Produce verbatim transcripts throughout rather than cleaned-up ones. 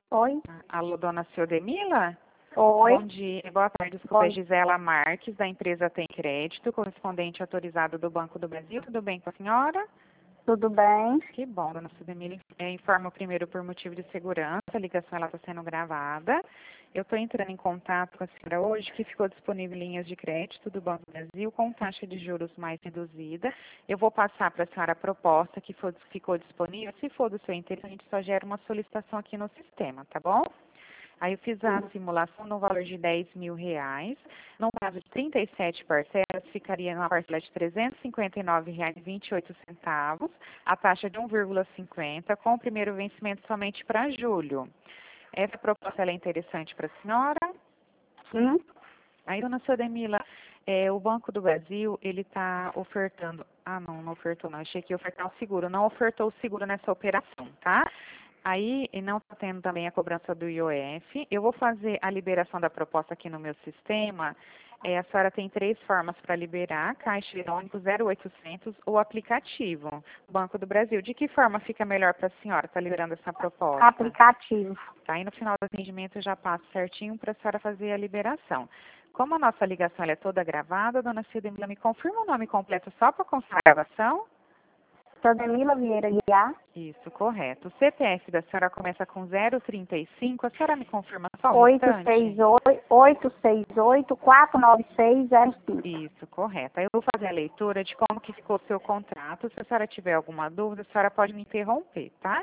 Oi. Alô, dona Ciodemila? Oi. Bom dia, boa tarde, desculpa, Oi. Gisela Marques, da empresa Tem Crédito, correspondente autorizado do Banco do Brasil. Tudo bem com a senhora? Tudo bem? Que bom, dona Ciodemila. É, informo primeiro por motivo de segurança, a ligação está sendo gravada. Eu estou entrando em contato com a senhora hoje, que ficou disponível linhas de crédito do Banco do Brasil com taxa de juros mais reduzida. Eu vou passar para a senhora a proposta que for, ficou disponível. Se for do seu interesse, a gente só gera uma solicitação aqui no sistema, tá bom? Aí eu fiz a simulação no valor de dez mil reais. No prazo de trinta e sete parcelas, ficaria na parcela de trezentos e cinquenta e nove reais e vinte e oito centavos, a taxa de um vírgula cinquenta, com o primeiro vencimento somente para julho. Essa proposta ela é interessante para a senhora? Sim. Aí, dona Ciodemila, é, o Banco do Brasil, ele está ofertando... Ah, não, não ofertou não. Achei que ia ofertar o seguro. Não ofertou o seguro nessa operação, tá? Aí, e não está tendo também a cobrança do I O F. Eu vou fazer a liberação da proposta aqui no meu sistema. É, a senhora tem três formas para liberar: caixa eletrônico, zero oitocentos ou aplicativo. Banco do Brasil. De que forma fica melhor para a senhora estar liberando essa proposta? Aplicativo. Tá? E no final do atendimento eu já passo certinho para a senhora fazer a liberação. Como a nossa ligação ela é toda gravada, dona Ciodemila, me confirma o nome completo só para constar a gravação? Ciodemila Vieira Guiar. Isso, correto. O C P F da senhora começa com zero trinta e cinco. A senhora me confirma só o oito restante? seis oito, oito seis oito, quatro nove seis zero cinco. Isso, correto. Aí eu vou fazer a leitura de como que ficou o seu contrato. Se a senhora tiver alguma dúvida, a senhora pode me interromper, tá?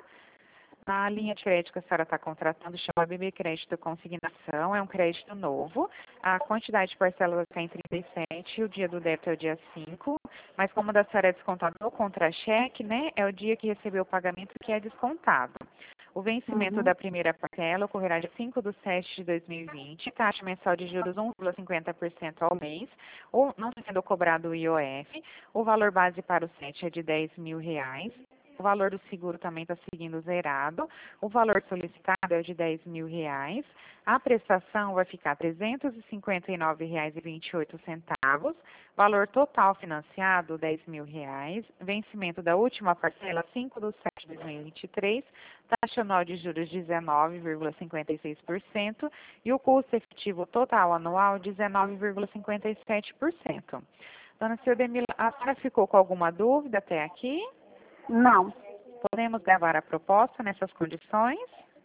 A linha de crédito que a senhora está contratando chama B B Crédito Consignação, é um crédito novo. A quantidade de parcelas vai ficar em trinta e sete, o dia do débito é o dia cinco, mas como da senhora é descontado no contra-cheque, né, é o dia que recebeu o pagamento que é descontado. O vencimento Uhum. da primeira parcela ocorrerá dia cinco de sete de dois mil e vinte, taxa mensal de juros um vírgula cinquenta por cento ao mês, ou não sendo cobrado o I O F. O valor base para o S E T é de dez mil reais. O valor do seguro também está seguindo zerado. O valor solicitado é de dez mil reais. A prestação vai ficar trezentos e cinquenta e nove reais e vinte e oito centavos. Valor total financiado, dez mil reais. Vencimento da última parcela, cinco de sete de dois mil e vinte e três. Taxa anual de juros, dezenove vírgula cinquenta e seis por cento. E o custo efetivo total anual, dezenove vírgula cinquenta e sete por cento. Dona Ciodemila, a senhora ficou com alguma dúvida até aqui? Não. Podemos gravar a proposta nessas condições?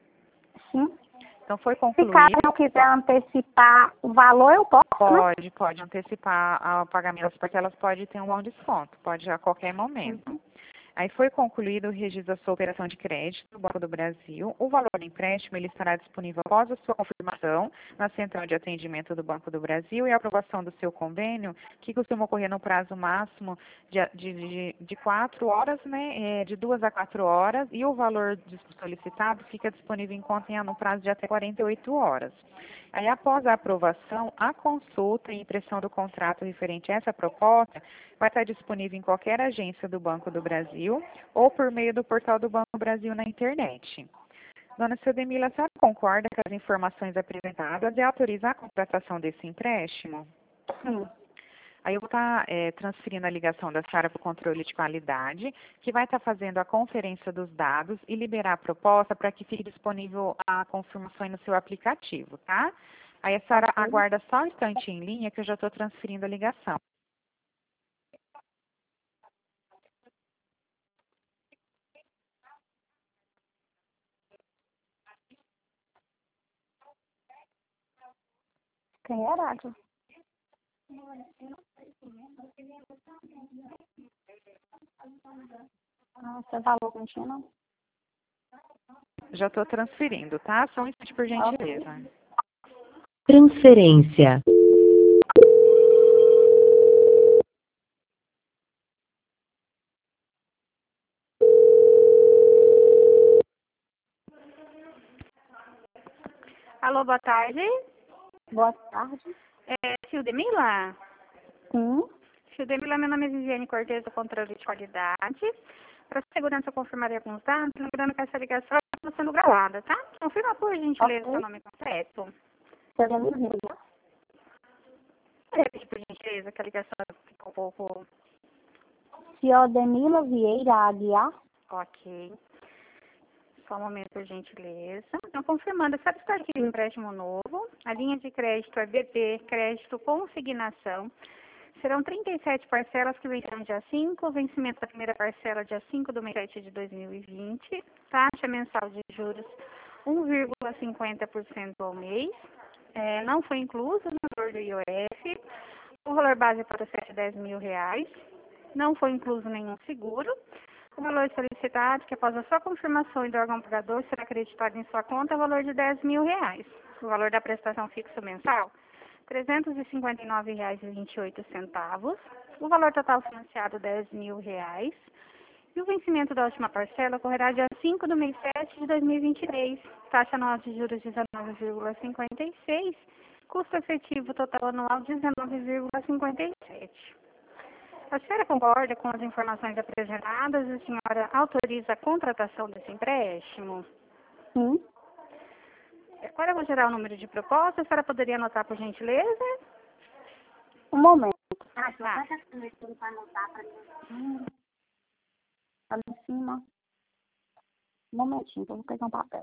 Sim. Então, foi Se concluído. caso eu quiser antecipar o valor, eu posso, né? Pode, pode antecipar o pagamento, porque elas podem ter um bom desconto, pode a qualquer momento. Uhum. Aí foi concluído o registro da sua operação de crédito do Banco do Brasil. O valor do empréstimo ele estará disponível após a sua confirmação na central de atendimento do Banco do Brasil e a aprovação do seu convênio, que costuma ocorrer no prazo máximo de, de, de, de quatro horas, né, é, de duas a quatro horas, e o valor solicitado fica disponível em conta em, no prazo de até quarenta e oito horas. Aí, após a aprovação, a consulta e impressão do contrato referente a essa proposta vai estar disponível em qualquer agência do Banco do Brasil ou por meio do portal do Banco do Brasil na internet. Dona Ciodemila, a senhora concorda com as informações apresentadas e autorizar a contratação desse empréstimo? Sim. Aí eu vou estar é, transferindo a ligação da senhora para o controle de qualidade, que vai estar fazendo a conferência dos dados e liberar a proposta para que fique disponível a confirmação no seu aplicativo, tá? Aí a senhora Ok. aguarda só um instante em linha que eu já estou transferindo a ligação. Quem era? Ah, você falou que não tinha, não? Já estou transferindo, tá? Só um instante, por gentileza. Transferência. Alô, boa tarde. Boa tarde. É Ciodemila? Sim. Ciodemila, meu nome é Viviane Cortez, do controle de qualidade. Para segurança, eu confirmarei alguns dados, lembrando que essa ligação está sendo gravada, tá? Confirma, por gentileza, Ok. seu nome completo. Ciodemila Vieira Guiar. Repete, por gentileza, que a ligação ficou um pouco... Ciodemila Vieira Aguiar. Ok. Só um momento, por gentileza. Então, confirmando, a senhora está aqui no empréstimo novo. A linha de crédito é B P, crédito consignação. Serão trinta e sete parcelas que vencerão dia cinco, vencimento da primeira parcela dia cinco do mês sete de dois mil e vinte. Taxa mensal de juros um vírgula cinquenta por cento ao mês. É, não foi incluso no valor do I O F. O valor base para o sete é dez mil reais. Não foi incluso nenhum seguro. O valor solicitado, que após a sua confirmação e do órgão pagador, será acreditado em sua conta, é o valor de dez mil reais. O valor da prestação fixo mensal, trezentos e cinquenta e nove reais e vinte e oito centavos. O valor total financiado, dez mil reais. E o vencimento da última parcela ocorrerá dia cinco do mês sete de dois mil e vinte e três. Taxa anual de juros dezenove vírgula cinquenta e seis. Custo efetivo total anual dezenove vírgula cinquenta e sete. A senhora concorda com as informações apresentadas e a senhora autoriza a contratação desse empréstimo? Sim. Agora eu vou gerar o número de proposta. A senhora poderia anotar, por gentileza? Um momento. Ah, tá. Hum, ali em cima. Um momentinho, que eu vou pegar um papel.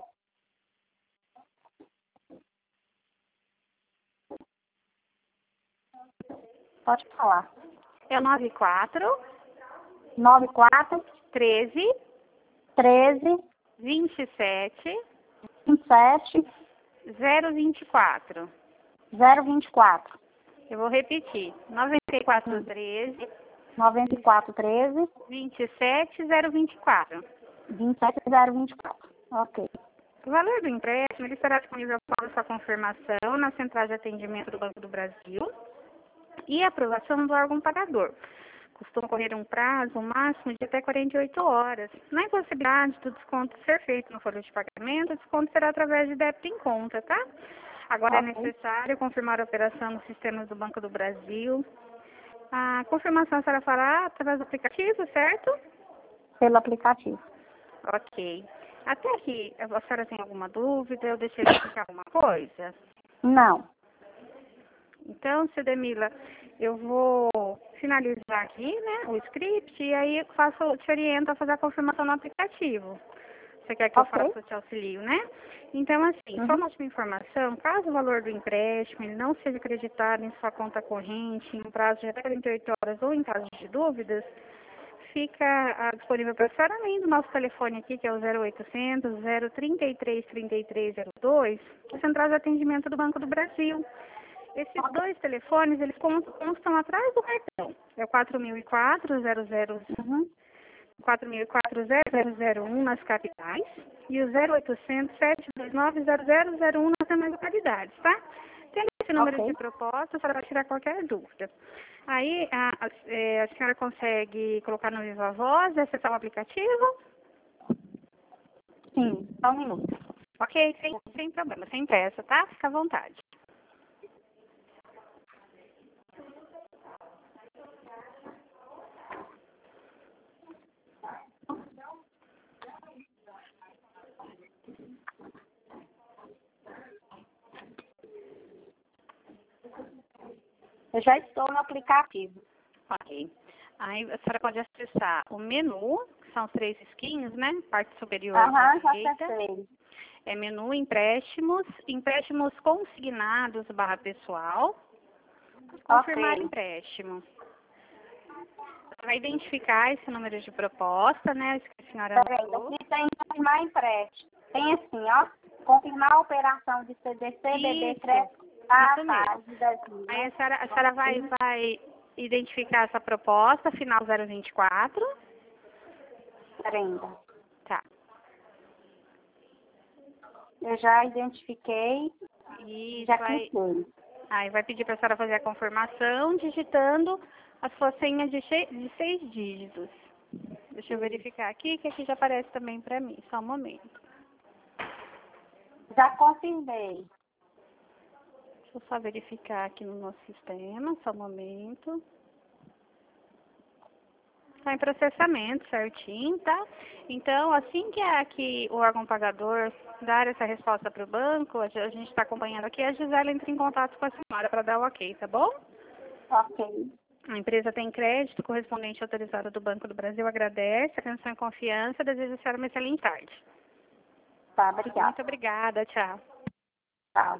Pode falar. É o nove quatro, nove quatro, treze, treze, vinte e sete, vinte e sete, zero vinte e quatro. zero vinte e quatro. Eu vou repetir. nove quatro, treze, noventa e quatro, treze, vinte e sete, zero vinte e quatro. vinte e sete, zero vinte e quatro. Ok. O valor do empréstimo ele será disponível para sua confirmação na central de atendimento do Banco do Brasil e aprovação do órgão pagador. Costuma correr um prazo máximo de até quarenta e oito horas. Na impossibilidade do desconto ser feito no folha de pagamento, o desconto será através de débito em conta, tá? Agora Ok. é necessário confirmar a operação nos sistemas do Banco do Brasil. A confirmação será fará através do aplicativo, certo? Pelo aplicativo. Ok. Até aqui, a senhora tem alguma dúvida? Eu deixei de explicar alguma coisa? Não. Então, Cedemila, eu vou finalizar aqui, né, o script, e aí eu faço, te oriento a fazer a confirmação no aplicativo. Você quer que Ok. eu faça, eu te auxilio, né? Então, assim, Uhum. só uma última informação, caso o valor do empréstimo ele não seja acreditado em sua conta corrente em um prazo de até quarenta e oito horas ou em caso de dúvidas, fica ah, disponível para a senhora além do nosso telefone aqui, que é o zero oitocentos, zero trinta e três, trinta e três zero dois, a central de atendimento do Banco do Brasil. Esses dois telefones, eles constam atrás do cartão. É o quatro mil e quatro, zero zero, Uhum. quatro mil e quatro, zero zero zero um nas capitais e o zero oitocentos, sete dois nove, zero zero zero um nas demais localidades, tá? Tendo esse número Ok. de proposta, a senhora vai tirar qualquer dúvida. Aí, a, a, é, a senhora consegue colocar no Viva Voz e acessar o aplicativo? Sim, só um minuto. Ok, sem, sem problema, sem pressa, tá? Fica à vontade. Eu já estou no aplicativo. Ok. Aí a senhora pode acessar o menu, que são os três risquinhos, né? Parte superior Aham, à já direita. acessei. É menu empréstimos, empréstimos consignados barra pessoal. Confirmar Ok. empréstimo. Você vai identificar esse número de proposta, né? Isso que a senhora Peraí, anotou. aqui tem confirmar empréstimo. Tem assim, ó. Confirmar a operação de C D C, B B, Isso, crédito. Ah, isso tá. mesmo. De dez mil, Aí né? a senhora, a senhora vai, vai identificar essa proposta, final zero vinte e quatro. Peraí, ainda. Tá. Eu já identifiquei. E Já vai, cliquei. aí vai pedir para a senhora fazer a confirmação, digitando a sua senha de, che- de seis dígitos. Deixa eu verificar aqui, que aqui já aparece também para mim. Só um momento. Já confirmei. Deixa eu só verificar aqui no nosso sistema, só um momento. Está em processamento certinho, tá? Então, assim que, a, que o órgão pagador dar essa resposta para o banco, a gente está acompanhando aqui, a Gisela entra em contato com a senhora para dar o ok, tá bom? Ok. A empresa tem crédito, correspondente autorizado do Banco do Brasil agradece, atenção e confiança, deseja a senhora uma excelente tarde. Tá, obrigada. Muito obrigada, tchau.